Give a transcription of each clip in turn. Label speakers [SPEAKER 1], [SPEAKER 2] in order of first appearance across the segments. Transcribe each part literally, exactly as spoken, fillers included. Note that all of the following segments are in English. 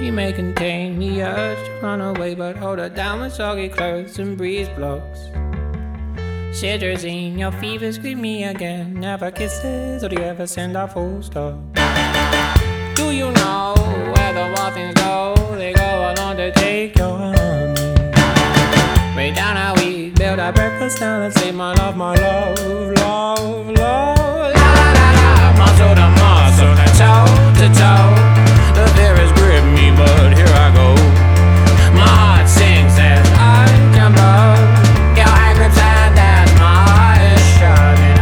[SPEAKER 1] She may contain the urge to run away, but hold her down with soggy clothes and breeze blocks. Cetirizine, your fevers greet me again. Never kisses, or do you ever send a full stop? Do you know where the wild things go? They go along to take your honey. Way down how we build our breakfast down and say my love, my love, love, love. La la la la, muscle to muscle, to toe to toe. The fear has gripped me, but here I go. My heart sings as I jump up. Your hand grips and as my heart is shutting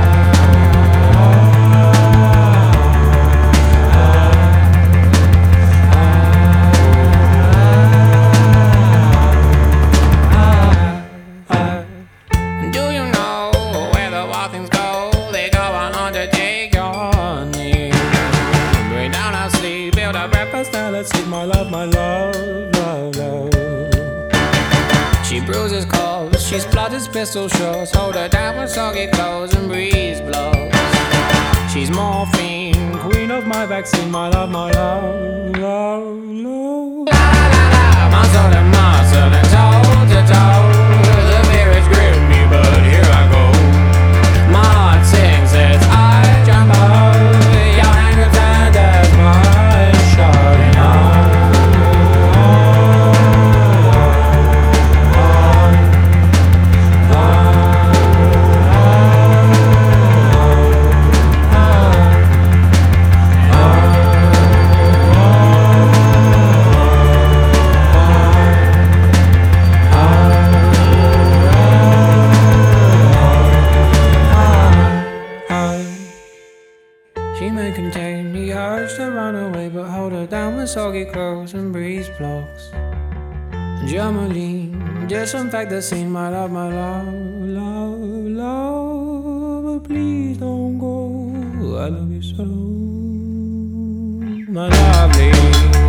[SPEAKER 1] up. Do you know where the wild things go? They go on to take your honey. Bring down our sleep, build our breakfast, now let's sleep. My love, my love, love, love. She bruises calls, she splutters pistol shots. Hold her down with soggy clothes and breeze blows. She's morphine, queen of my vaccine. My love, my love, love, love. La la la la, muscle to muscle and toe to toe. The fear has gripped me, but here I go. My heart sings as I jump up. Your hand grips and as my eyes shutting up. She may contain the urge to run away, but hold her down with soggy clothes and breeze blocks. Germaline, disinfect the scene. My love, my love, love, love. But please don't go, I love you so, my lovely.